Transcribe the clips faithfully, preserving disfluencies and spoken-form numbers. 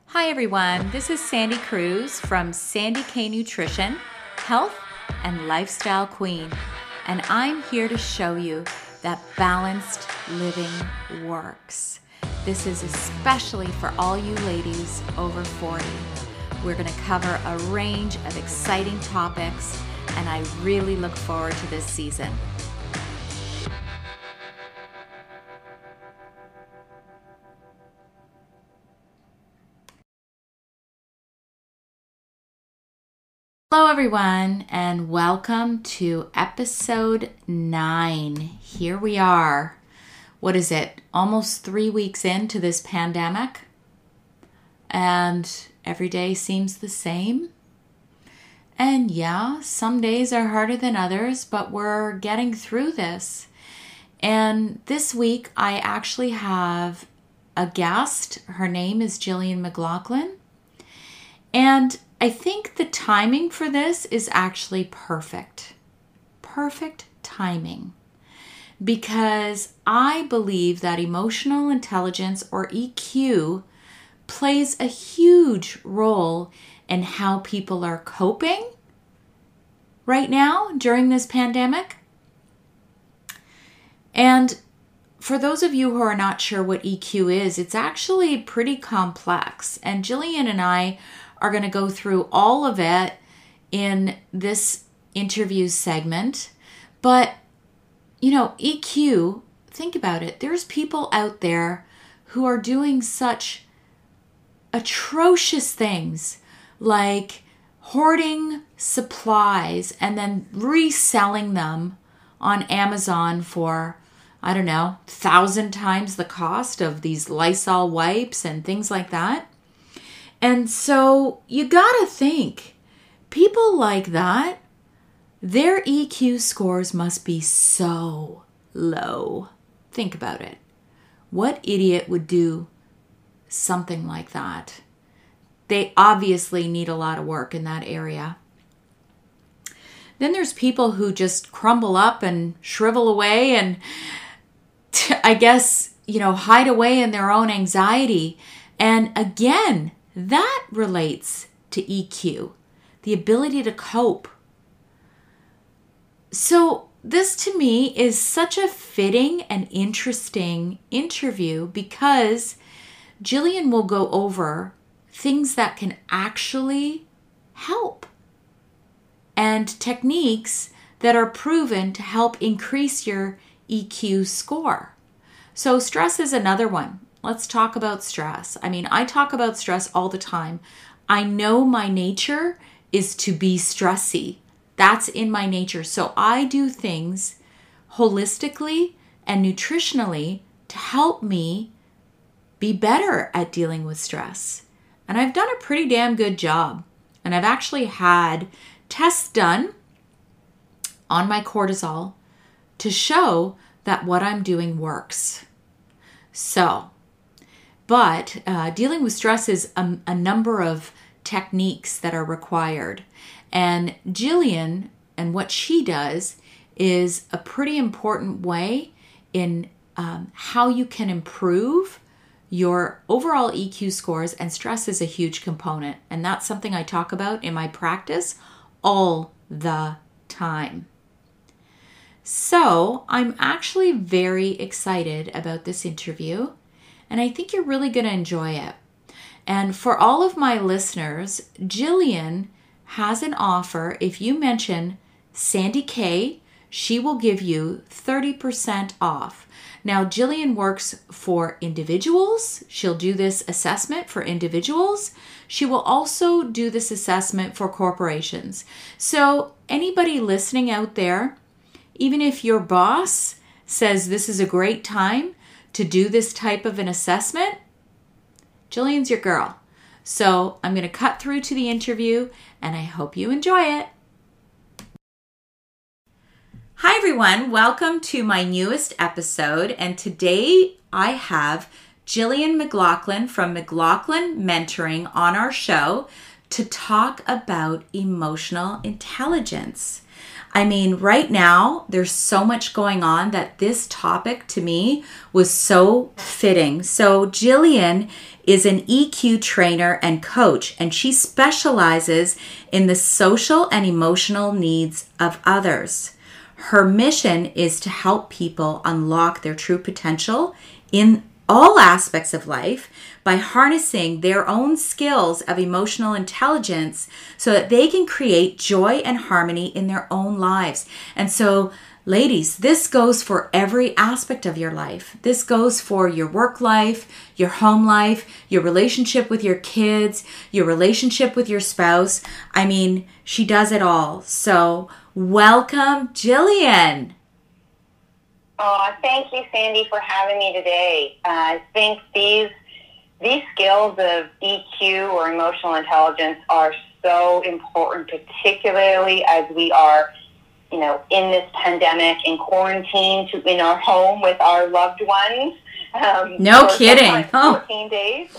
Hi everyone, this is Sandy Cruz from Sandy K Nutrition, Health and Lifestyle Queen, and I'm here to show you that balanced living works. This is especially for all you ladies over forty. We're going to cover a range of exciting topics, and I really look forward to this season. Hello everyone, and welcome to episode nine. Here we are. What is it? Almost three weeks into this pandemic, and every day seems the same. And yeah, some days are harder than others, but we're getting through this. And this week I actually have a guest. Her name is Jillian McLaughlin. And I think the timing for this is actually perfect. Perfect timing. Because I believe that emotional intelligence, or E Q, plays a huge role in how people are coping right now during this pandemic. And for those of you who are not sure what E Q is, it's actually pretty complex. And Jillian and I are going to go through all of it in this interview segment. But, you know, E Q, think about it. There's people out there who are doing such atrocious things like hoarding supplies and then reselling them on Amazon for, I don't know, thousand times the cost of these Lysol wipes and things like that. And so you gotta think, people like that, their E Q scores must be so low. Think about it. What idiot would do something like that? They obviously need a lot of work in that area. Then there's people who just crumble up and shrivel away and I guess, you know, hide away in their own anxiety. And again, that relates to E Q, the ability to cope. So this to me is such a fitting and interesting interview because Jillian will go over things that can actually help and techniques that are proven to help increase your E Q score. So stress is another one. Let's talk about stress. I mean, I talk about stress all the time. I know my nature is to be stressy. That's in my nature. So I do things holistically and nutritionally to help me be better at dealing with stress. And I've done a pretty damn good job. And I've actually had tests done on my cortisol to show that what I'm doing works. So, But uh, dealing with stress is a, a number of techniques that are required. And Jillian and what she does is a pretty important way in um, how you can improve your overall E Q scores. And stress is a huge component. And that's something I talk about in my practice all the time. So I'm actually very excited about this interview. And I think you're really going to enjoy it. And for all of my listeners, Jillian has an offer. If you mention Sandy K, she will give you thirty percent off. Now, Jillian works for individuals. She'll do this assessment for individuals. She will also do this assessment for corporations. So anybody listening out there, even if your boss says this is a great time to do this type of an assessment, Jillian's your girl. So I'm going to cut through to the interview and I hope you enjoy it. Hi everyone, welcome to my newest episode. And today I have Jillian McLaughlin from McLaughlin Mentoring on our show to talk about emotional intelligence. I mean, right now, there's so much going on that this topic to me was so fitting. So, Jillian is an E Q trainer and coach, and she specializes in the social and emotional needs of others. Her mission is to help people unlock their true potential in all aspects of life by harnessing their own skills of emotional intelligence so that they can create joy and harmony in their own lives. And so, ladies, this goes for every aspect of your life. This goes for your work life, your home life, your relationship with your kids, your relationship with your spouse. I mean, she does it all. So, welcome, Jillian. Oh, thank you, Sandy, for having me today. Uh, I think these these skills of E Q or emotional intelligence are so important, particularly as we are, you know, in this pandemic, in quarantine, to in our home with our loved ones. Um, no kidding. fourteen oh. days.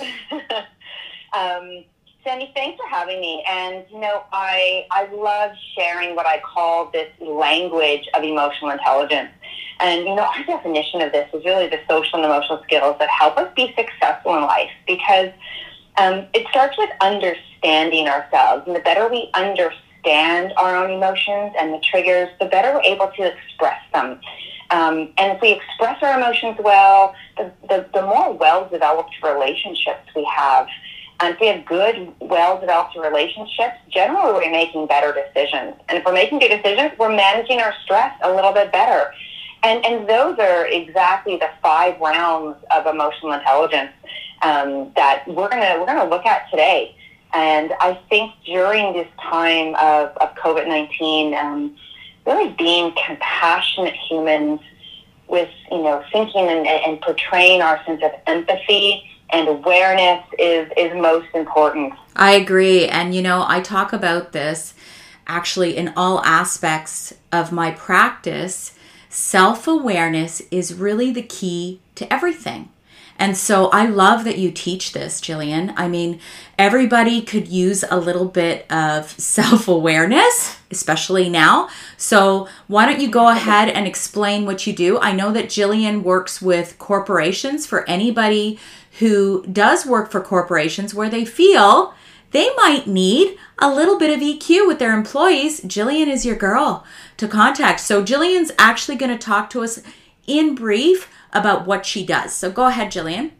um, Sandy, thanks for having me. And, you know, I I love sharing what I call this language of emotional intelligence. And, you know, our definition of this is really the social and emotional skills that help us be successful in life, because um, it starts with understanding ourselves. And the better we understand our own emotions and the triggers, the better we're able to express them. Um, and if we express our emotions well, the, the, the more well-developed relationships we have. And if we have good, well-developed relationships, generally we're making better decisions. And if we're making good decisions, we're managing our stress a little bit better. And and those are exactly the five realms of emotional intelligence um, that we're gonna we're gonna look at today. And I think during this time of, of COVID nineteen, um, really being compassionate humans with, you know, thinking and, and portraying our sense of empathy and awareness is is most important. I agree. And, you know, I talk about this actually in all aspects of my practice. Self-awareness is really the key to everything. And so I love that you teach this, Jillian. I mean, everybody could use a little bit of self-awareness, especially now. So why don't you go ahead and explain what you do? I know that Jillian works with corporations. For anybody who does work for corporations where they feel they might need a little bit of E Q with their employees, Jillian is your girl to contact. So Jillian's actually going to talk to us in brief about what she does. So go ahead, Jillian.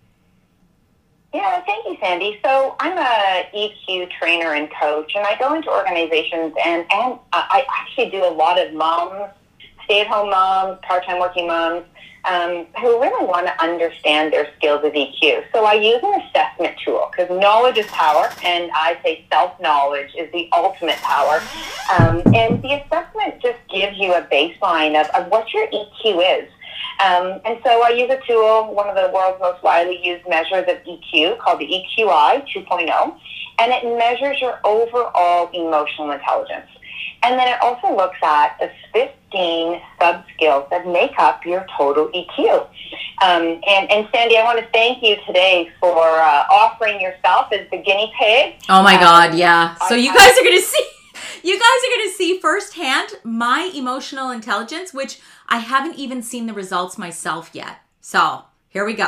Yeah, thank you, Sandy. So I'm a E Q trainer and coach, and I go into organizations, and, and I actually do a lot of moms, stay-at-home moms, part-time working moms, um, who really want to understand their skills of E Q. So I use an assessment tool, because knowledge is power, and I say self-knowledge is the ultimate power. Um, and the assessment just gives you a baseline of, of what your E Q is. Um, and so I use a tool, one of the world's most widely used measures of E Q, called the E Q I two point oh, and it measures your overall emotional intelligence. And then it also looks at the fifteen sub-skills that make up your total E Q. Um, and, and Sandy, I want to thank you today for uh, offering yourself as the guinea pig. Oh my um, God, yeah. So I, you guys are going to see, you guys are going to see firsthand my emotional intelligence, which I haven't even seen the results myself yet. So here we go.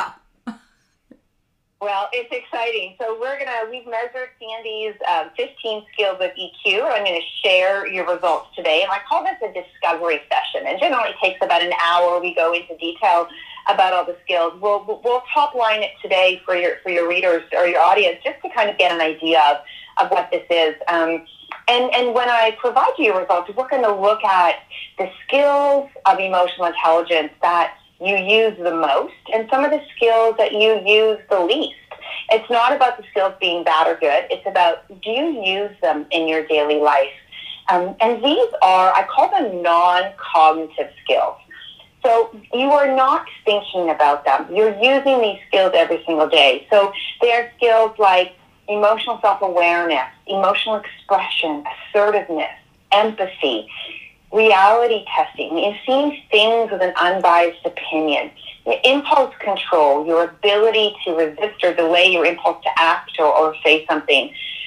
Well, it's exciting. So we're going to, we've measured Sandy's uh, fifteen skills of E Q. I'm going to share your results today. And I call this a discovery session. And generally it takes about an hour. We go into detail about all the skills. We'll, we'll top line it today for your, for your readers or your audience, just to kind of get an idea of, of what this is. Um, and, and when I provide you your results, we're going to look at the skills of emotional intelligence that you use the most and some of the skills that you use the least. It's not about the skills being bad or good. It's about, do you use them in your daily life? Um, and these are, I call them non-cognitive skills. So you are not thinking about them. You're using these skills every single day. So they are skills like emotional self-awareness, emotional expression, assertiveness, empathy, reality testing, is seeing things with an unbiased opinion, your impulse control, your ability to resist or delay your impulse to act or, or say something,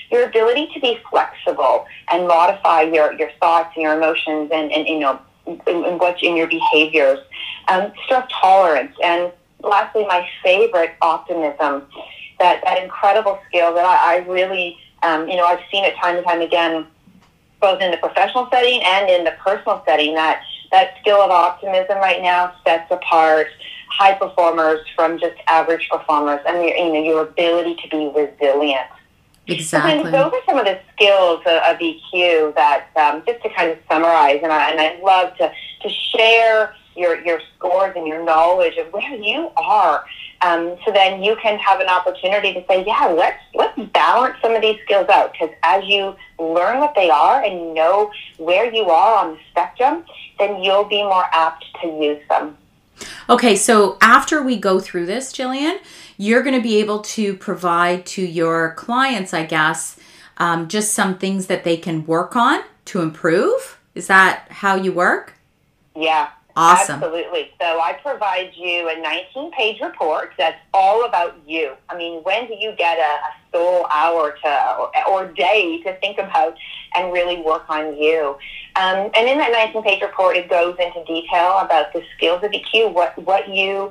your ability to be flexible and modify your, your thoughts and your emotions and, and you know, in, in what in your behaviors, um, stress tolerance, and lastly, my favorite, optimism. That that incredible skill that I, I really, um, you know, I've seen it time and time again, both in the professional setting and in the personal setting. That that skill of optimism right now sets apart high performers from just average performers, and your, you know, your ability to be resilient. Exactly. And those are some of the skills of, of E Q that, um, just to kind of summarize, and I, and I love to, to share your, your scores and your knowledge of where you are. Um, so then you can have an opportunity to say, yeah, let's, let's balance some of these skills out. Because as you learn what they are and you know where you are on the spectrum, then you'll be more apt to use them. Okay, so after we go through this, Jillian, you're going to be able to provide to your clients, I guess, um, just some things that they can work on to improve. Is that how you work? Yeah. Awesome. Absolutely. So I provide you a nineteen-page report that's all about you. I mean, when do you get a, a sole hour to or, or day to think about and really work on you? Um, and in that nineteen-page report, it goes into detail about the skills of E Q, what what you,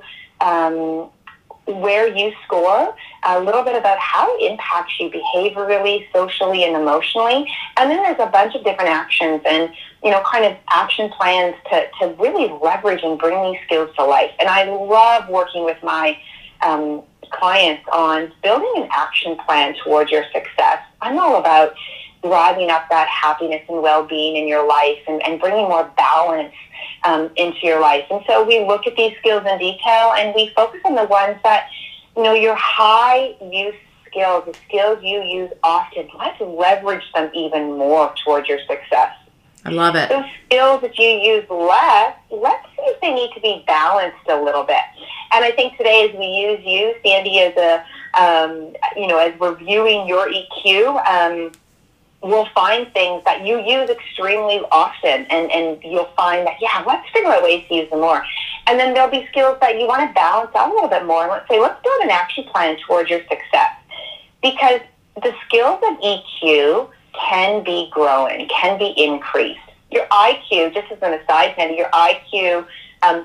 um, where you score, a little bit about how it impacts you behaviorally, socially, and emotionally. And then there's a bunch of different actions and, you know, kind of action plans to, to really leverage and bring these skills to life. And I love working with my um, clients on building an action plan towards your success. I'm all about driving up that happiness and well-being in your life and, and bringing more balance um, into your life. And so we look at these skills in detail and we focus on the ones that, you know, your high use skills, the skills you use often. Let's leverage them even more towards your success. I love it. Those skills that you use less, let's see if they need to be balanced a little bit. And I think today as we use you, Sandy, as a, um, you know, as we're viewing your E Q, um, we'll find things that you use extremely often, and, and you'll find that, yeah, let's figure out ways to use them more. And then there'll be skills that you want to balance out a little bit more. And let's say, let's build an action plan towards your success. Because the skills of E Q can be grown, can be increased. Your I Q, just as an aside, Sandy, your I Q um,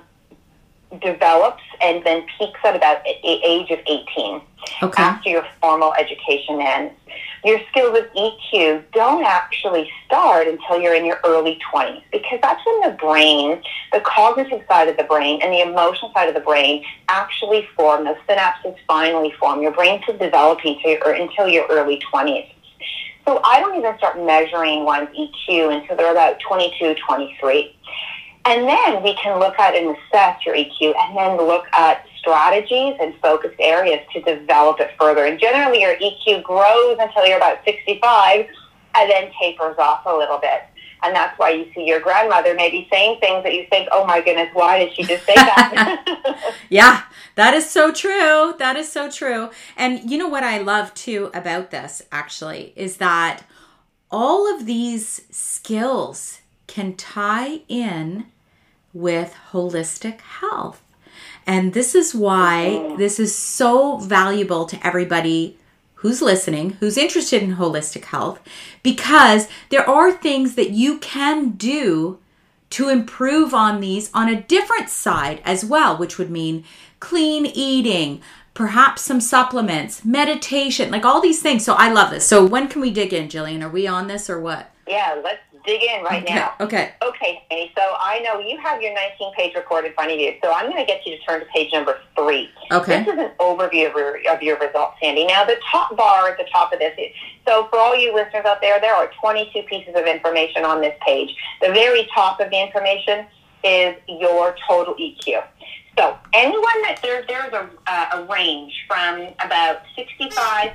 develops and then peaks at about the age of eighteen, okay, after your formal education ends. Your skills of E Q don't actually start until you're in your early twenties, because that's when the brain, the cognitive side of the brain and the emotional side of the brain actually form. Those synapses finally form. Your brain's still developing until your, until your early twenties. So I don't even start measuring one's E Q until they're about twenty-two, twenty-three. And then we can look at and assess your E Q and then look at strategies and focused areas to develop it further. And generally your E Q grows until you're about sixty-five and then tapers off a little bit. And that's why you see your grandmother maybe saying things that you think, oh my goodness, why did she just say that? Yeah, that is so true. That is so true. And you know what I love too about this actually is that all of these skills can tie in with holistic health. And this is why this is so valuable to everybody who's listening, who's interested in holistic health, because there are things that you can do to improve on these on a different side as well, which would mean clean eating, perhaps some supplements, meditation, like all these things. So I love this. So when can we dig in, Jillian? Are we on this or what? Yeah, let's dig in right okay, now. Okay. Okay, Amy. So I know you have your nineteen-page report in front of you. So I'm going to get you to turn to page number three. Okay. This is an overview of your, of your results, Sandy. Now, the top bar at the top of this is, so for all you listeners out there, there are twenty-two pieces of information on this page. The very top of the information is your total E Q. So anyone that there, there's a, uh, a range from about sixty-five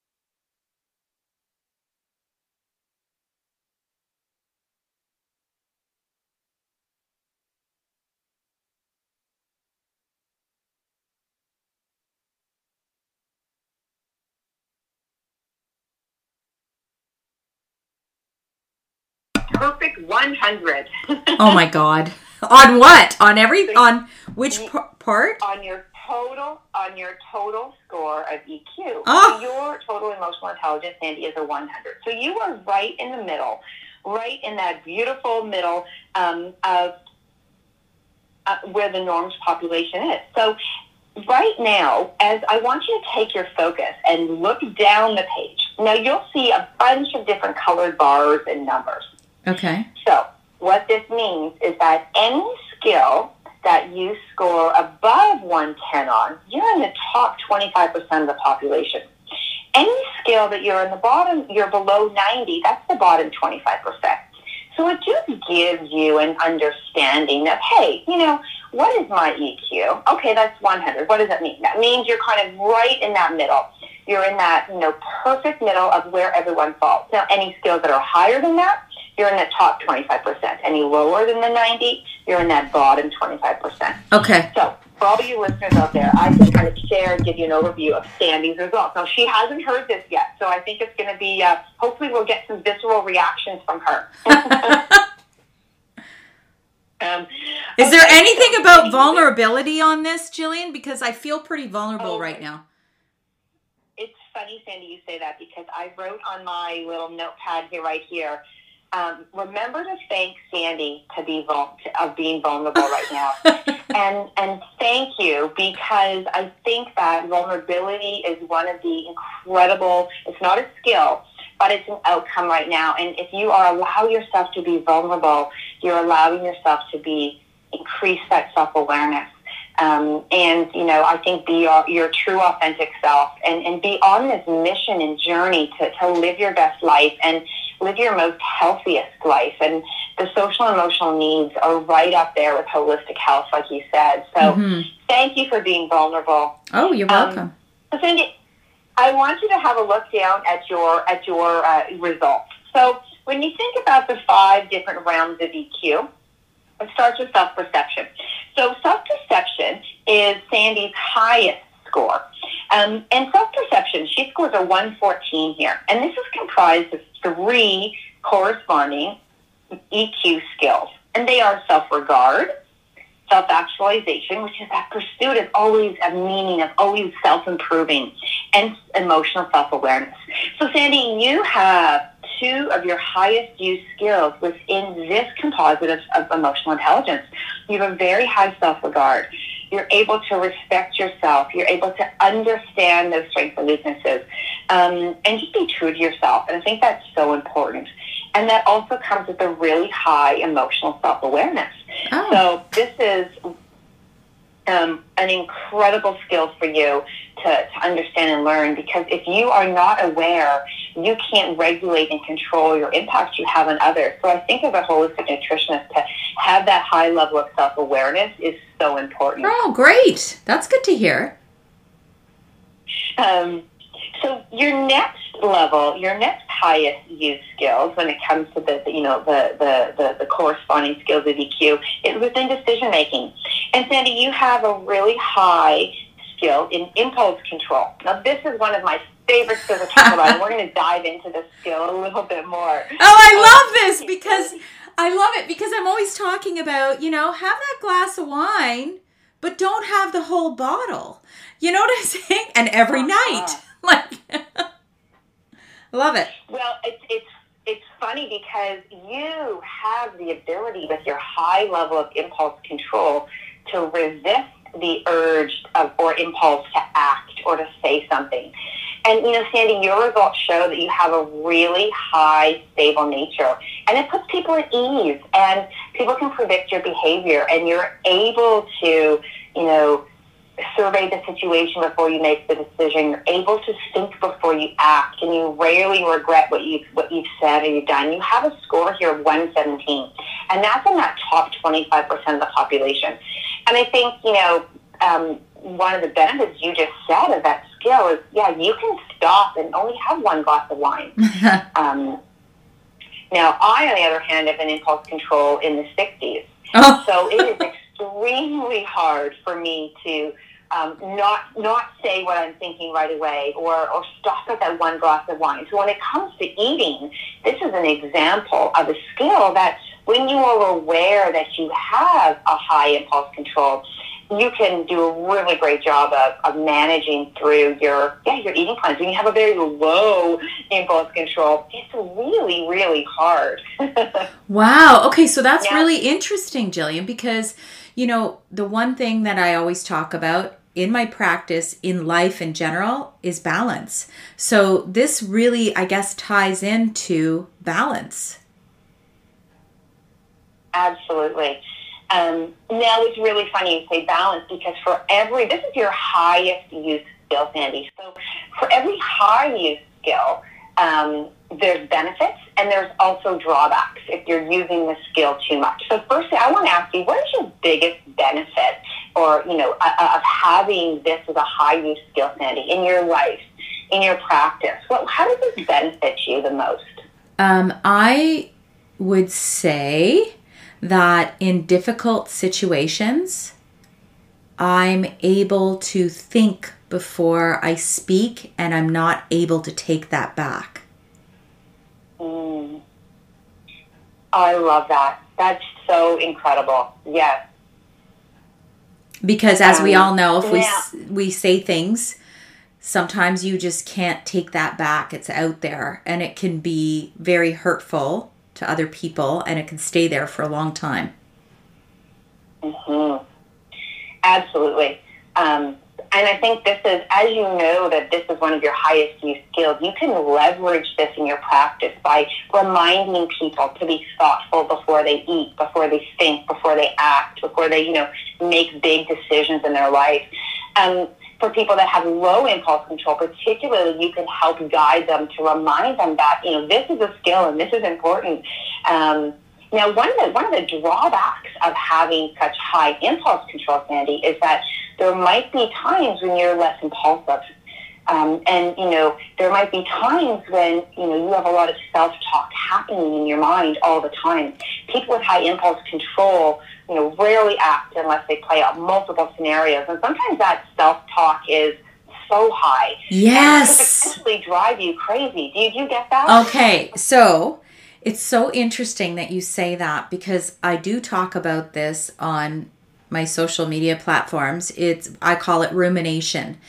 perfect one hundred. Oh my God. On what? On every, on which p- part? On your total, on your total score of E Q. Oh. Your total emotional intelligence, Sandy, is a one hundred. So you are right in the middle, right in that beautiful middle um, of uh, where the norms population is. So right now, as I want you to take your focus and look down the page. Now you'll see a bunch of different colored bars and numbers. Okay. So what this means is that any skill that you score above one ten on, you're in the top twenty-five percent of the population. Any skill that you're in the bottom, you're below ninety, that's the bottom twenty-five percent. So it just gives you an understanding of, hey, you know, what is my E Q? Okay, that's one hundred. What does that mean? That means you're kind of right in that middle. You're in that, you know, perfect middle of where everyone falls. Now, any skills that are higher than that, you're in the top twenty-five percent. Any lower than the ninety, you're in that bottom twenty-five percent. Okay. So for all you listeners out there, I can kind of share and give you an overview of Sandy's results. Now, she hasn't heard this yet, so I think it's going to be, uh, hopefully we'll get some visceral reactions from her. um, Is there okay, anything so about vulnerability on this, Jillian? Because I feel pretty vulnerable Oh, right now. It's funny, Sandy, you say that, because I wrote on my little notepad here, right here, um, remember to thank Sandy to be vul- of being vulnerable right now. and and thank you, because I think that vulnerability is one of the incredible, it's not a skill, but it's an outcome right now. And if you are allow yourself to be vulnerable, you're allowing yourself to be, increase that self-awareness. Um, and, you know, I think be your, your true authentic self and, and be on this mission and journey to, to live your best life and live your most healthiest life. And the social and emotional needs are right up there with holistic health, like you said. So Mm-hmm. thank you for being vulnerable. Oh, you're welcome. Um, so Cindy, I want you to have a look down at your, at your uh, results. So when you think about the five different realms of E Q, it starts with self-perception. So self-perception is Sandy's highest score. Um, and self-perception, she scores a one fourteen here. And this is comprised of three corresponding E Q skills. And they are self-regard, self-actualization, which is that pursuit of always a meaning, of always self-improving, and emotional self-awareness. So Sandy, you have two of your highest used skills within this composite of, of emotional intelligence. You have a very high self-regard. You're able to respect yourself. You're able to understand those strengths and weaknesses, um, and just be true to yourself. And I think that's so important. And that also comes with a really high emotional self-awareness. Oh. So this is um, an incredible skill for you to, to understand and learn, because if you are not aware, you can't regulate and control your impact you have on others. So I think as a holistic nutritionist, to have that high level of self-awareness is so important. Oh, great. That's good to hear. Um, so your next level, your next highest used skills when it comes to the, the you know, the, the, the, the corresponding skills of E Q is within decision making. And Sandy, you have a really high skill in impulse control. Now, this is one of my favorite skills to talk about, and we're going to dive into this skill a little bit more. Oh, I love this because I love it because I'm always talking about, you know, have that glass of wine, but don't have the whole bottle. You know what I'm saying? And every Uh-huh. night. Like, I love it. Well, it's it's it's funny because you have the ability with your high level of impulse control to resist the urge of or impulse to act or to say something. And, you know, Sandy, your results show that you have a really high, stable nature. And it puts people at ease. And people can predict your behavior. And you're able to, you know, survey the situation before you make the decision. You're able to think before you act. And you rarely regret what you've, what you've said or you've done. You have a score here of one seventeen. And that's in that top twenty-five percent of the population. And I think, you know, um, one of the benefits you just said of that skill is, yeah, you can stop and only have one glass of wine. um, now, I, on the other hand, have an impulse control in the sixties. Oh. So it is extremely hard for me to um, not not say what I'm thinking right away or, or stop at that one glass of wine. So when it comes to eating, this is an example of a skill that when you are aware that you have a high impulse control you can do a really great job of, of managing through your yeah your eating plans. When you have a very low impulse control, it's really, really hard. Wow. Okay, so that's Yeah. really interesting, Jillian, because, you know, the one thing that I always talk about in my practice, in life in general, is balance. So this really, I guess, ties into balance. Absolutely. Um, now, it's really funny you say balance, because for every, this is your highest use skill, Sandy. So for every high use skill, um, there's benefits and there's also drawbacks if you're using the skill too much. So firstly, I want to ask you, what is your biggest benefit or, you know, uh, of having this as a high use skill, Sandy, in your life, in your practice? What, how does this benefit you the most? Um, I would say that in difficult situations, I'm able to think before I speak, and I'm not able to take that back. Mm. I love that. That's so incredible. Yes. Because as um, we all know, if we yeah. we say things, sometimes you just can't take that back. It's out there, and it can be very hurtful to other people, and it can stay there for a long time. Mm-hmm. Absolutely. Um, and I think this is, as you know, that this is one of your highest use skills, you can leverage this in your practice by reminding people to be thoughtful before they eat, before they think, before they act, before they, you know, make big decisions in their life. Um, for people that have low impulse control, particularly, you can help guide them to remind them that, you know, this is a skill and this is important. Um, now, one of the one of the drawbacks of having such high impulse control, Sandy, is that there might be times when you're less impulsive. Um, and, you know, there might be times when, you know, you have a lot of self-talk happening in your mind all the time. People with high impulse control, you know, rarely act unless they play out multiple scenarios. And sometimes that self-talk is so high. Yes. And it could potentially drive you crazy. Do you, do you get that? Okay, so it's so interesting that you say that, because I do talk about this on my social media platforms. It's, I call it rumination.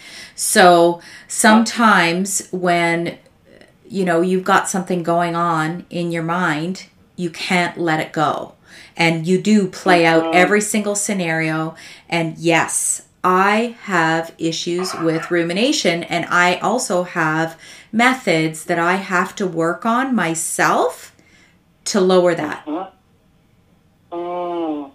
So sometimes when, you know, you've got something going on in your mind, you can't let it go. And you do play out every single scenario. And yes, I have issues with rumination, and I also have methods that I have to work on myself to lower that. Mm-hmm. Mm.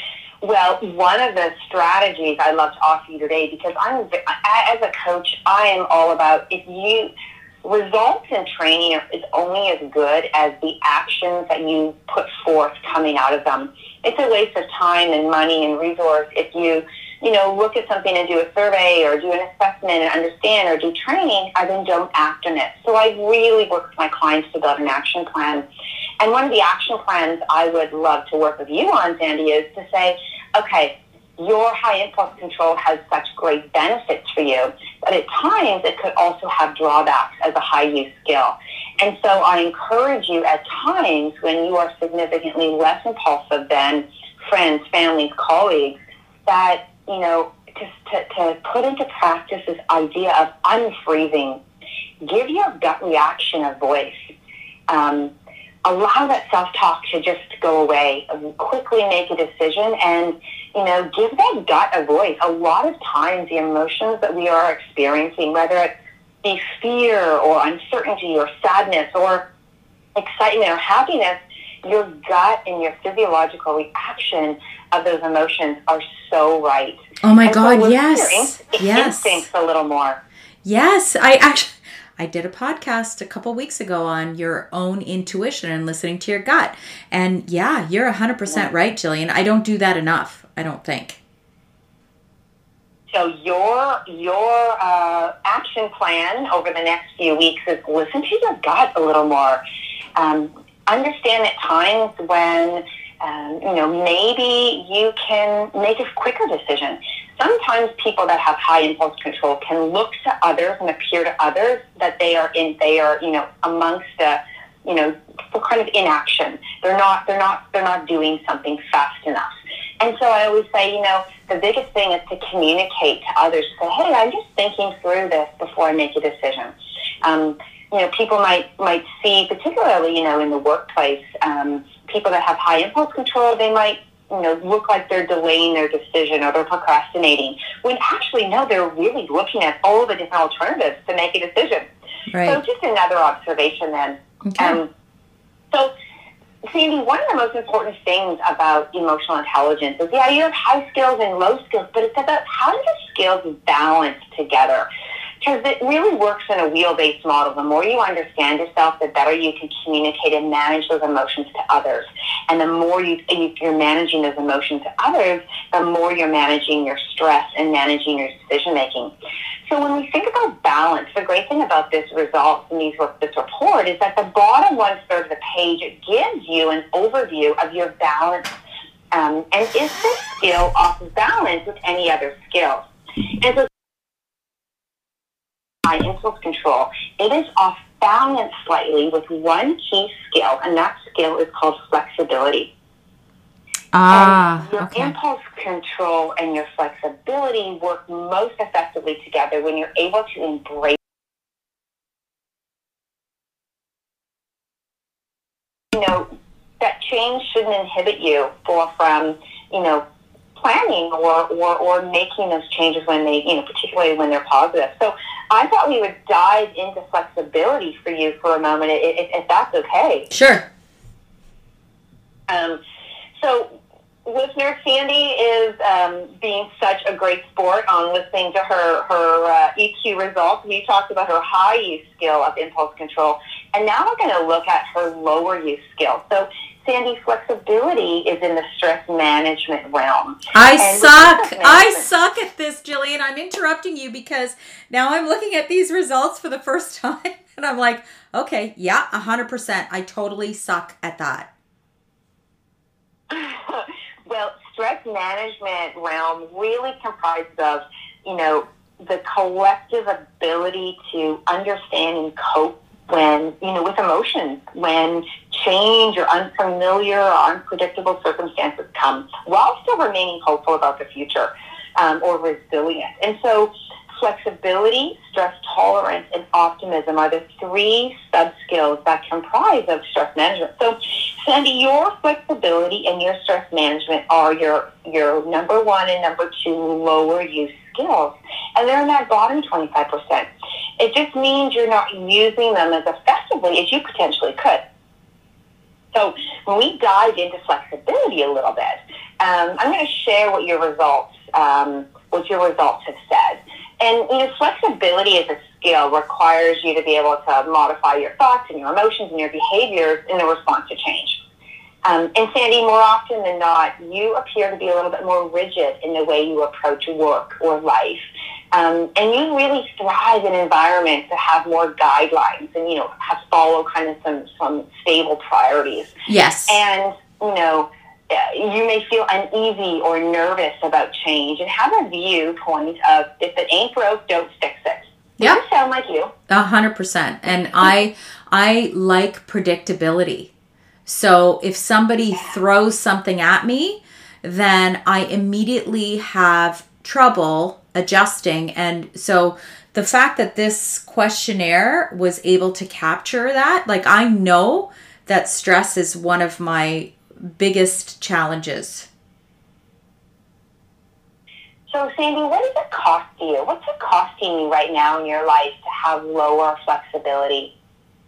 Well, one of the strategies I love to offer you today, because I'm, as a coach, I am all about, if you, results in training is only as good as the actions that you put forth coming out of them. It's a waste of time and money and resource if you, you know, look at something and do a survey or do an assessment and understand or do training and then don't act on it. So I really work with my clients to build an action plan. And one of the action plans I would love to work with you on, Sandy, is to say, okay, your high impulse control has such great benefits for you, but at times it could also have drawbacks as a high use skill. And so I encourage you at times when you are significantly less impulsive than friends, families, colleagues, that, you know, to, to, to put into practice this idea of unfreezing. Give your gut reaction a voice. Um, allow that self-talk to just go away. Quickly make a decision and, you know, give that gut a voice. A lot of times the emotions that we are experiencing, whether it be fear or uncertainty or sadness or excitement or happiness, your gut and your physiological reaction of those emotions are so right. Oh my and God, so yes. Your inst- yes. instincts a little more. Yes, I actually, I did a podcast a couple weeks ago on your own intuition and listening to your gut. And yeah, you're one hundred percent right, Jillian. I don't do that enough, I don't think. So your your uh, action plan over the next few weeks is listen to your gut a little more. Um, understand at times when, um, you know, maybe you can make a quicker decision. Sometimes people that have high impulse control can look to others and appear to others that they are in, they are, you know, amongst a, you know, kind of inaction. They're not, they're not, they're not doing something fast enough. And so I always say, you know, the biggest thing is to communicate to others. Say, hey, I'm just thinking through this before I make a decision. Um, you know, people might might see, particularly, you know, in the workplace, um, people that have high impulse control, they might, you know, look like they're delaying their decision or they're procrastinating, when actually, no, they're really looking at all the different alternatives to make a decision. Right. So just another observation then. Okay. Um, so, Sandy, one of the most important things about emotional intelligence is, yeah, you have high skills and low skills, but it's about how do the skills balance together? Because it really works in a wheel-based model. The more you understand yourself, the better you can communicate and manage those emotions to others. And the more you, you're managing those emotions to others, the more you're managing your stress and managing your decision-making. So when we think about balance, the great thing about this result and these, this report is that the bottom one-third of the page, it gives you an overview of your balance. Um, and is this skill off balance with any other skills? And so high impulse control, it is off balance slightly with one key skill, and that skill is called flexibility. Ah, and your okay. impulse control and your flexibility work most effectively together when you're able to embrace, you know, that change shouldn't inhibit you for, from, you know, planning or, or, or making those changes when they, you know, particularly when they're positive. So I thought we would dive into flexibility for you for a moment, if, if that's okay. Sure. Um, so, listener, Sandy is um, being such a great sport on listening to her, her uh, E Q results. We talked about her high use skill of impulse control, and now we're going to look at her lower use skill. So, Sandy, flexibility is in the stress management realm. I and suck. I suck at this, Jillian. I'm interrupting you because now I'm looking at these results for the first time, and I'm like, okay, yeah, one hundred percent. I totally suck at that. Well, stress management realm really comprises of, you know, the collective ability to understand and cope when, you know, with emotions, when change or unfamiliar or unpredictable circumstances come, while still remaining hopeful about the future, um, or resilient. And so flexibility, stress tolerance, and optimism are the three sub-skills that comprise of stress management. So, Sandy, your flexibility and your stress management are your, your number one and number two lower use skills. And they're in that bottom twenty-five percent. It just means you're not using them as effectively as you potentially could. So when we dive into flexibility a little bit, um, I'm going to share what your results, um, what your results have said. And, you know, flexibility as a skill requires you to be able to modify your thoughts and your emotions and your behaviors in the response to change. Um, and Sandy, more often than not, you appear to be a little bit more rigid in the way you approach work or life. Um, and you really thrive in environments that have more guidelines and, you know, have follow kind of some, some stable priorities. Yes. And, you know, you may feel uneasy or nervous about change and have a viewpoint of, if it ain't broke, don't fix it. Does it sound like you? A hundred percent. And I, I like predictability. So if somebody throws something at me, then I immediately have trouble adjusting. And so the fact that this questionnaire was able to capture that, like, I know that stress is one of my biggest challenges. So, Sandy, what does it cost you? What's it costing you right now in your life to have lower flexibility?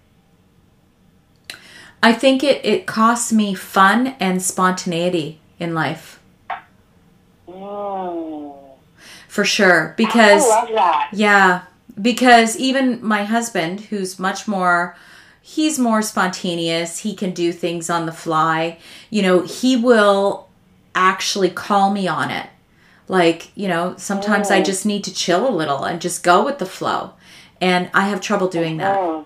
I think it, it costs me fun and spontaneity in life. Mm. For sure. Because I love that. Yeah. Because even my husband, who's much more, he's more spontaneous. He can do things on the fly. You know, he will actually call me on it. Like, you know, sometimes mm. I just need to chill a little and just go with the flow. And I have trouble doing that. Mm.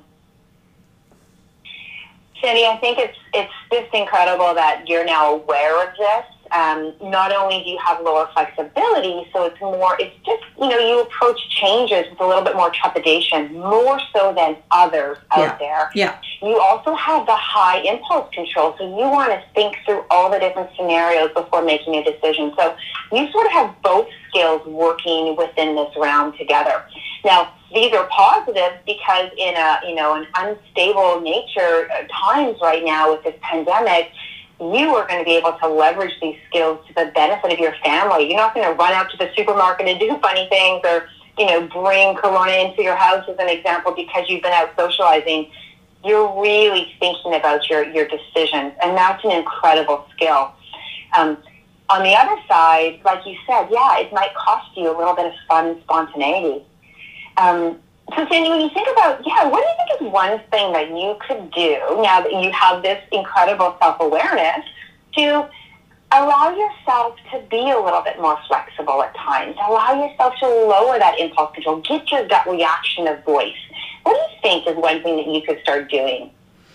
Sandy, I think it's it's just incredible that you're now aware of this um, not only do you have lower flexibility, so it's more, it's just, you know, you approach changes with a little bit more trepidation, more so than others out yeah. there. Yeah. You also have the high impulse control, so you want to think through all the different scenarios before making a decision. So you sort of have both skills working within this round together. Now, these are positives because in a, you know, an unstable nature times right now with this pandemic, you are going to be able to leverage these skills to the benefit of your family. You're not going to run out to the supermarket and do funny things or, you know, bring corona into your house as an example because you've been out socializing. You're really thinking about your, your decisions, and that's an incredible skill. Um, on the other side, like you said, yeah, it might cost you a little bit of fun and spontaneity. Um, So, Sandy, when you think about, yeah, what do you think is one thing that you could do now that you have this incredible self-awareness to allow yourself to be a little bit more flexible at times, allow yourself to lower that impulse control, get your gut reaction of voice? What do you think is one thing that you could start doing?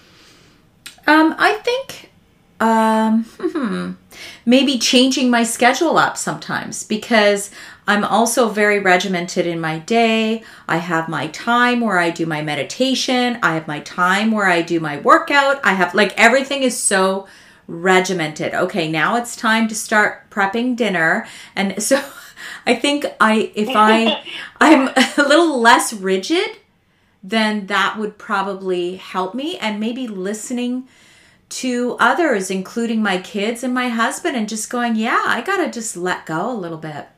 Um, I think um, maybe changing my schedule up sometimes, because I'm also very regimented in my day. I have my time where I do my meditation. I have my time where I do my workout. I have, like, everything is so regimented. Okay, now it's time to start prepping dinner. And so I think I, if I, I'm a little less rigid, then that would probably help me. And maybe listening to others, including my kids and my husband, and just going, yeah, I got to just let go a little bit.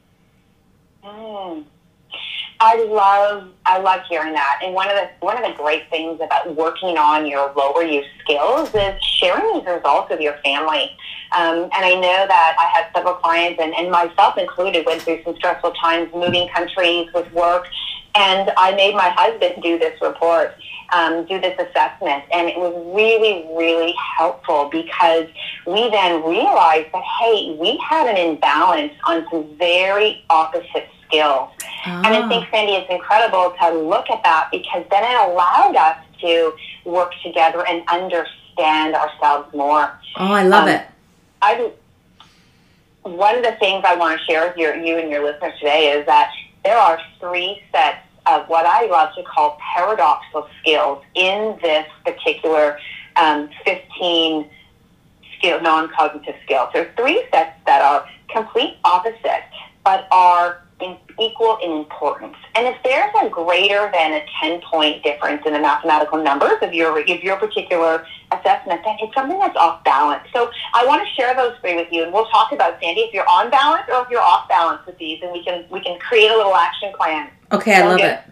Mm. I love I love hearing that. And one of the one of the great things about working on your lower use skills is sharing these results with your family. Um, and I know that I have several clients, and, and myself included, went through some stressful times moving countries with work. And I made my husband do this report, um, do this assessment. And it was really, really helpful because we then realized that, hey, we had an imbalance on some very opposite skills. Ah. And I think, Sandy, it's incredible to look at that because then it allowed us to work together and understand ourselves more. Oh, I love um, it. I, one of the things I want to share with your, you and your listeners today is that there are three sets of what I love to call paradoxical skills in this particular um, fifteen skill, non-cognitive skills. There are three sets that are complete opposites, but are in equal in importance. And if there's a greater than a ten-point difference in the mathematical numbers of your of your particular assessment, then it's something that's off balance. So I want to share those three with you, and we'll talk about, Sandy, if you're on balance or if you're off balance with these, and we can we can create a little action plan. Okay, I love it.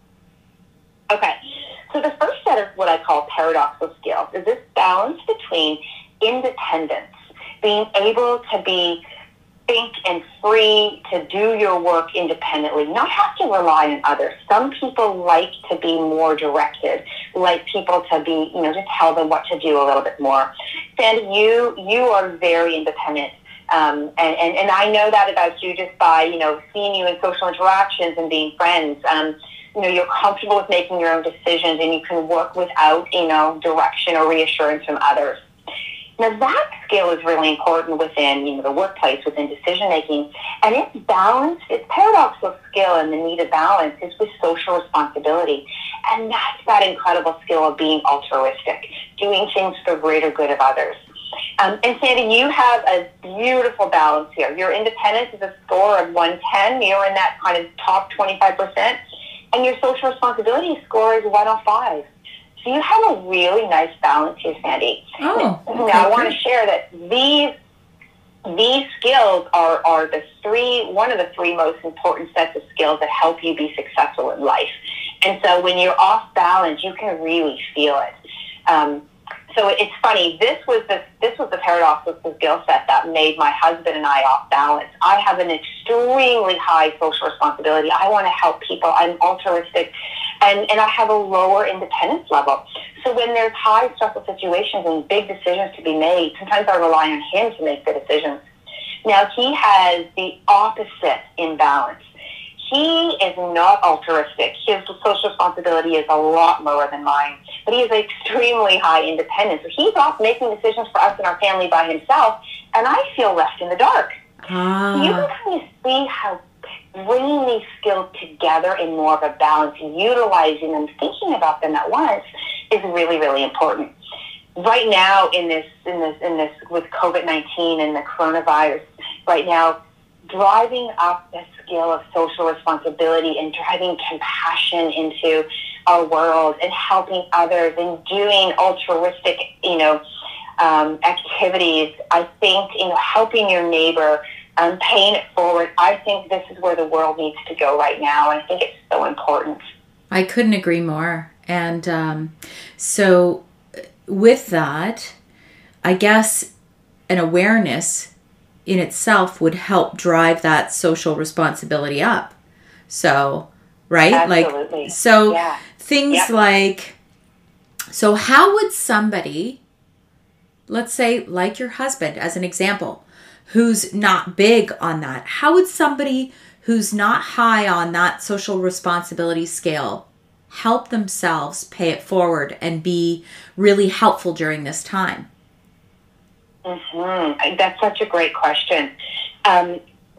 Okay, so the first set of what I call paradoxical skills is this balance between independence, being able to be think and free to do your work independently, not have to rely on others. Some people like to be more directed, like people to be, you know, to tell them what to do a little bit more. Sandy, you you are very independent. Um, and, and, and I know that about you just by, you know, seeing you in social interactions and being friends. Um, you know, you're comfortable with making your own decisions and you can work without, you know, direction or reassurance from others. Now, that skill is really important within, you know, the workplace, within decision-making. And it's balanced, its paradoxical skill and the need of balance is with social responsibility. And that's that incredible skill of being altruistic, doing things for the greater good of others. Um, and Sandy, you have a beautiful balance here. Your independence is a score of one ten. You're in that kind of top twenty-five percent. And your social responsibility score is one oh five. So you have a really nice balance here, Sandy. Oh, okay. Now, I want to share that these these skills are, are the three, one of the three most important sets of skills that help you be successful in life. And so when you're off balance, you can really feel it. Um, so it's funny. This was the this was the paradoxical skill set that made my husband and I off balance. I have an extremely high social responsibility. I want to help people. I'm altruistic. And, and I have a lower independence level. So when there's high stressful situations and big decisions to be made, sometimes I rely on him to make the decisions. Now, he has the opposite imbalance. he is not altruistic. His social responsibility is a lot lower than mine, but he is extremely high independence. So he's off making decisions for us and our family by himself, and I feel left in the dark. Ah. So you can kind of see how bringing these skills together in more of a balance, utilizing them, thinking about them at once, is really, really important. Right now, in this, in this, in this, with COVID nineteen and the coronavirus, right now, driving up the skill of social responsibility and driving compassion into our world and helping others and doing altruistic, you know, um, activities. I think, you know, helping your neighbor, um, paying it forward. I think this is where the world needs to go right now, and I think it's so important. I couldn't agree more. And um, so with that, I guess an awareness in itself would help drive that social responsibility up. So, right? Absolutely. Like, so yeah. things yep. like, so how would somebody, let's say like your husband as an example, who's not big on that, how would somebody who's not high on that social responsibility scale help themselves pay it forward and be really helpful during this time? Mm-hmm. That's such a great question. Um,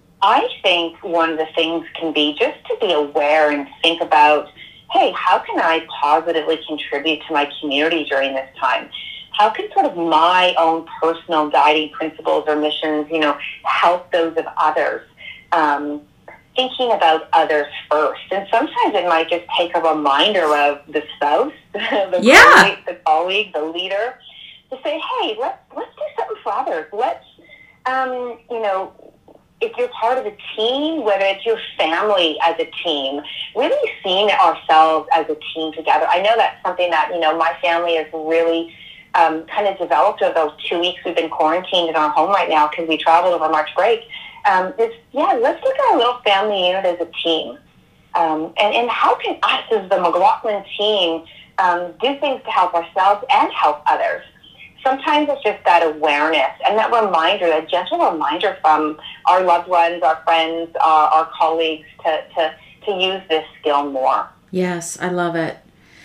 I think one of the things can be just to be aware and think about, hey, how can I positively contribute to my community during this time? How can sort of my own personal guiding principles or missions, you know, help those of others? Um, thinking about others first. And sometimes it might just take a reminder of the spouse, the, yeah. colleague, the colleague, the leader, to say, hey, let's, let's do something for others. Let's, um, you know, if you're part of a team, whether it's your family as a team, really seeing ourselves as a team together. I know that's something that, you know, my family has really um, kind of developed over those two weeks we've been quarantined in our home right now because we traveled over March break. Um, it's, yeah, let's look at our little family unit as a team. Um, and, and how can us as the McLaughlin team um, do things to help ourselves and help others? Sometimes it's just that awareness and that reminder, that gentle reminder from our loved ones, our friends, our, our colleagues to, to, to use this skill more. Yes, I love it.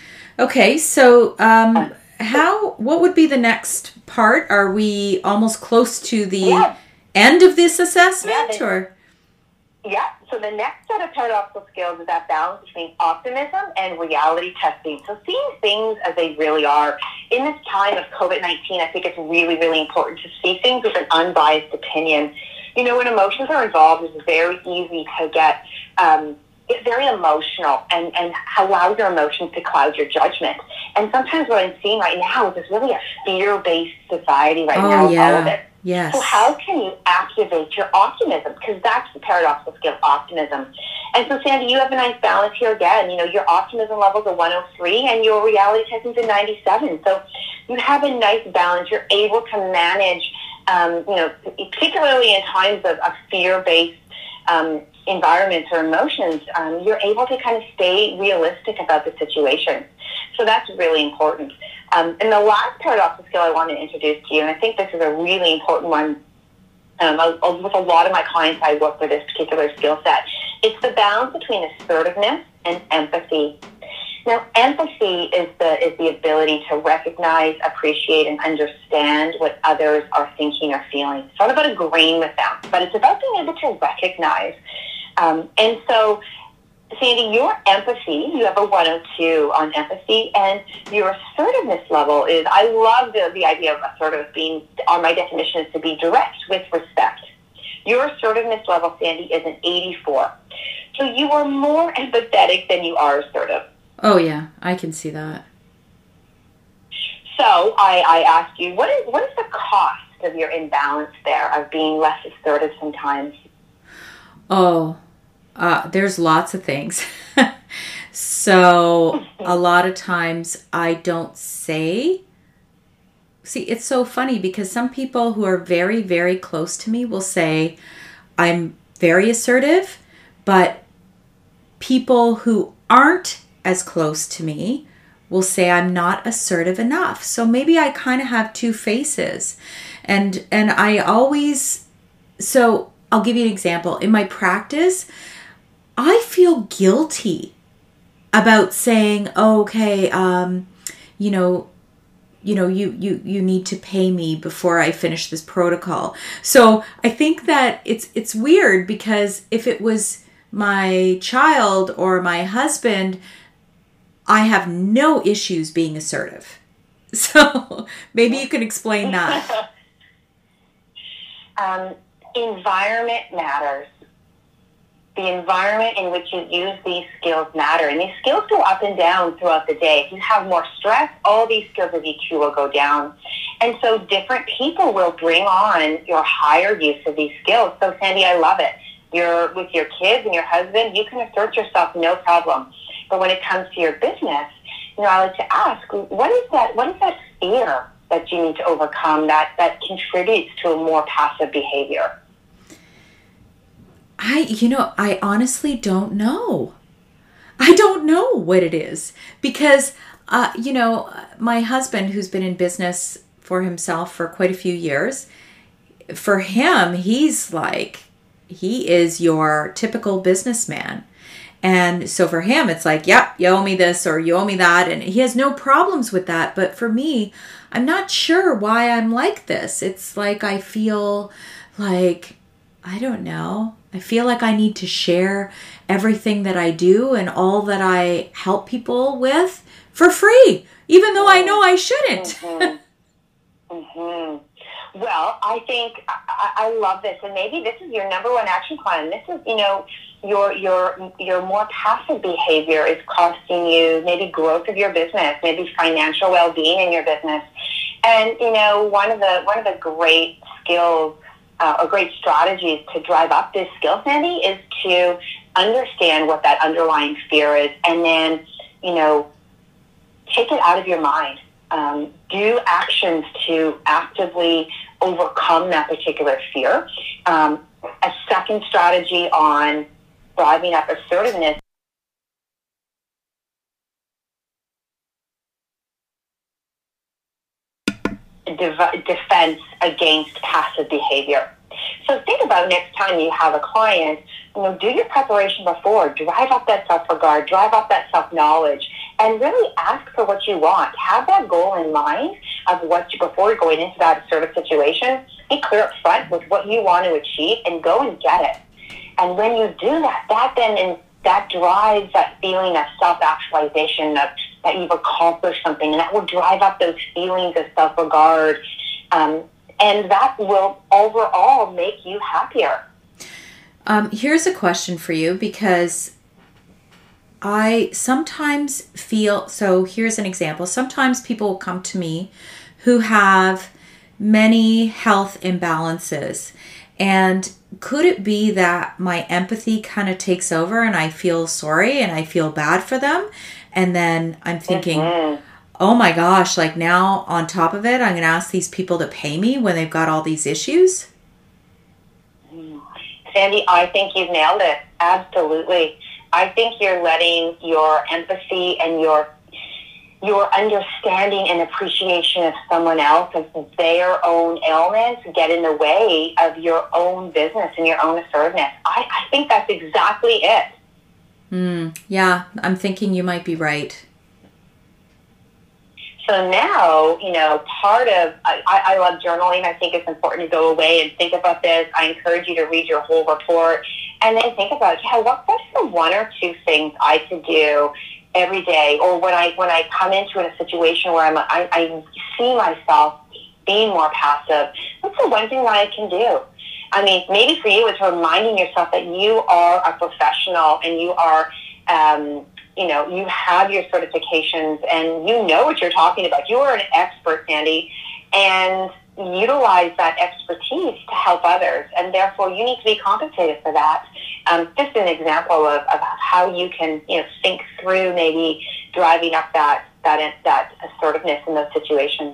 Okay, so um, how? What would be the next part? Are we almost close to the yeah. end of this assessment? Yeah, or Yeah, so the next set of paradoxical skills is that balance between optimism and reality testing. So seeing things as they really are. In this time of COVID nineteen, I think it's really, really important to see things with an unbiased opinion. You know, when emotions are involved, it's very easy to get, um, it's very emotional and, and allows your emotions to cloud your judgment. And sometimes what I'm seeing right now is this really a fear-based society right oh, now. Yeah. All of it. Yes. So how can you activate your optimism? Because that's the paradoxical skill, optimism. And so, Sandy, you have a nice balance here again. You know, your optimism level is a one oh three and your reality testing is a ninety-seven. So you have a nice balance. You're able to manage, um, you know, particularly in times of, of fear-based um, environments or emotions, um, you're able to kind of stay realistic about the situation. So that's really important. Um, and the last paradoxical skill I want to introduce to you, and I think this is a really important one, um, I, I, with a lot of my clients I work with this particular skill set, it's the balance between assertiveness and empathy. Now, empathy is the is the ability to recognize, appreciate, and understand what others are thinking or feeling. It's not about agreeing with them, but it's about being able to recognize. Um, and so, Sandy, your empathy, you have a one oh two on empathy, and your assertiveness level is, I love the, the idea of assertive being, on my definition is to be direct with respect. Your assertiveness level, Sandy, is an eighty-four. So you are more empathetic than you are assertive. Oh, yeah, I can see that. So I, I ask you, what is what is the cost of your imbalance there, of being less assertive sometimes? Oh, Uh, there's lots of things. So a lot of times I don't say. See, it's so funny because some people who are very, very close to me will say I'm very assertive, but people who aren't as close to me will say I'm not assertive enough. So maybe I kind of have two faces. And and I always, so I'll give you an example. In my practice, I feel guilty about saying, oh, okay, um, you know, you know, you, you, you need to pay me before I finish this protocol. So I think that it's, it's weird because if it was my child or my husband, I have no issues being assertive. So maybe you can explain that. um, environment matters. The environment in which you use these skills matter. And these skills go up and down throughout the day. If you have more stress, all these skills of E Q will go down. And so different people will bring on your higher use of these skills. So Sandy, I love it. You're with your kids and your husband, you can assert yourself, no problem. But when it comes to your business, you know, I like to ask, what is that, what is that fear that you need to overcome that, that contributes to a more passive behavior? I, you know, I honestly don't know. I don't know what it is because, uh, you know, my husband, who's been in business for himself for quite a few years, for him, he's like, he is your typical businessman. And so for him, it's like, yep, you owe me this or you owe me that. And he has no problems with that. But for me, I'm not sure why I'm like this. It's like I feel like, I don't know. I feel like I need to share everything that I do and all that I help people with for free, even though I know I shouldn't. Mm-hmm. Mm-hmm. Well, I think I, I love this, and maybe this is your number one action plan. This is, you know, your your your more passive behavior is costing you maybe growth of your business, maybe financial well-being in your business. And you know, one of the one of the great skills uh, or great strategies to drive up this skill, Sandy, is to understand what that underlying fear is, and then, you know, take it out of your mind. Um, do actions to actively overcome that particular fear. Um, a second strategy on driving up assertiveness de- defense against passive behavior. So think about next time you have a client, you know, do your preparation before, drive up that self-regard, drive up that self-knowledge, and really ask for what you want. Have that goal in mind of what you, before you're going into that assertive situation, be clear up front with what you want to achieve and go and get it. And when you do that, that then in, that drives that feeling of self-actualization, of that you've accomplished something, and that will drive up those feelings of self-regard. Um, and that will overall make you happier. Um, here's a question for you, because I sometimes feel, so here's an example. Sometimes people will come to me who have many health imbalances. And could it be that my empathy kind of takes over and I feel sorry and I feel bad for them? And then I'm thinking, mm-hmm. oh my gosh, like now on top of it, I'm going to ask these people to pay me when they've got all these issues? Sandy, I think you've nailed it. Absolutely. I think you're letting your empathy and your your understanding and appreciation of someone else, of their own ailments, get in the way of your own business and your own assertiveness. I, I think that's exactly it. Mm, yeah, I'm thinking you might be right. So now, you know, part of, I, I love journaling. I think it's important to go away and think about this. I encourage you to read your whole report and then think about, yeah, what, what's the one or two things I could do every day, or when I when I come into a situation where I'm I, I see myself being more passive, what's the one thing that I can do? I mean, maybe for you, it's reminding yourself that you are a professional and you are, um, you know, you have your certifications and you know what you're talking about. You are an expert, Sandy, and utilize that expertise to help others, and therefore you need to be compensated for that. Um, just an example of, of how you can, you know, think through maybe driving up that that that assertiveness in those situations.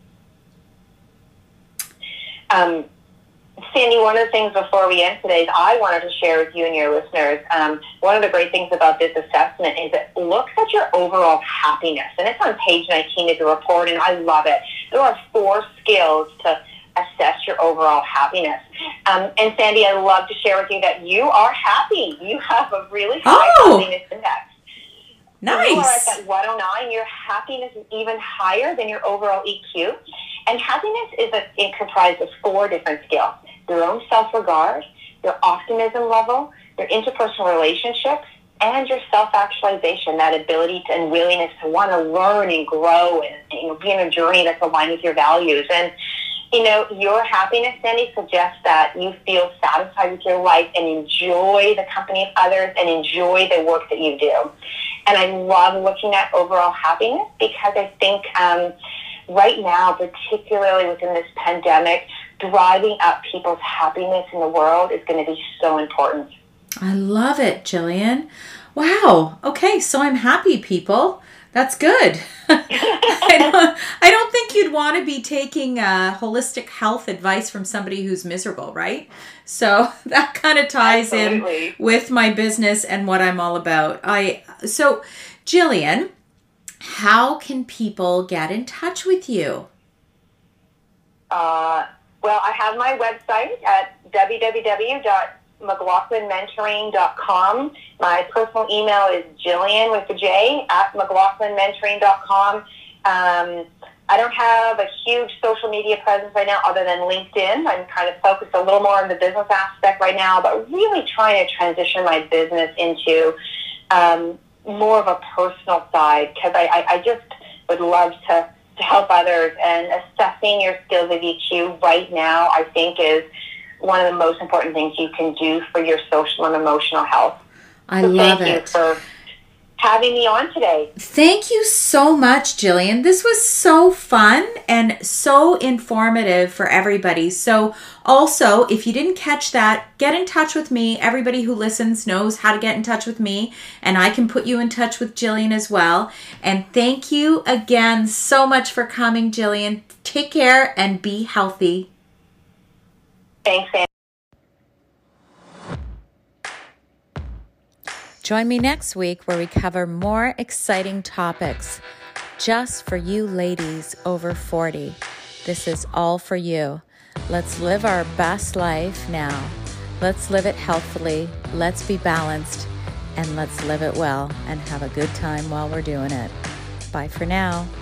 Um, Sandy, one of the things before we end today is I wanted to share with you and your listeners, um, one of the great things about this assessment is it looks at your overall happiness. And it's on page nineteen of the report, and I love it. There are four skills to assess your overall happiness. Um, and Sandy, I love to share with you that you are happy. You have a really high Oh. happiness index. Nice. You are at that one oh nine. Your happiness is even higher than your overall E Q. And happiness is a, it comprised of four different skills: your own self-regard, your optimism level, your interpersonal relationships, and your self-actualization, that ability to, and willingness to want to learn and grow and, you know, be in a journey that's aligned with your values. And, you know, your happiness, Sandy, suggests that you feel satisfied with your life and enjoy the company of others and enjoy the work that you do. And I love looking at overall happiness because I think um, right now, particularly within this pandemic, driving up people's happiness in the world is going to be so important. I love it, Jillian. Wow. Okay, so I'm happy, people. That's good. I, don't, I don't think you'd want to be taking uh, holistic health advice from somebody who's miserable, right? So that kind of ties Absolutely. in with my business and what I'm all about. I so, Jillian, how can people get in touch with you? Uh, well, I have my website at w w w dot mclaughlin mentoring dot com. My personal email is Jillian with the J at mclaughlin mentoring dot com. Um, I don't have a huge social media presence right now other than LinkedIn. I'm kind of focused a little more on the business aspect right now, but really trying to transition my business into um, more of a personal side because I, I, I just would love to, to help others. And assessing your skills of E Q right now, I think, is one of the most important things you can do for your social and emotional health. I so love thank it. you for having me on today. Thank you so much, Jillian. This was so fun and so informative for everybody. So also, if you didn't catch that, get in touch with me. Everybody who listens knows how to get in touch with me, and I can put you in touch with Jillian as well. And thank you again so much for coming, Jillian. Take care and be healthy. Thanks, Anne. Join me next week where we cover more exciting topics just for you ladies over forty. This is all for you. Let's live our best life now. Let's live it healthily. Let's be balanced. And let's live it well and have a good time while we're doing it. Bye for now.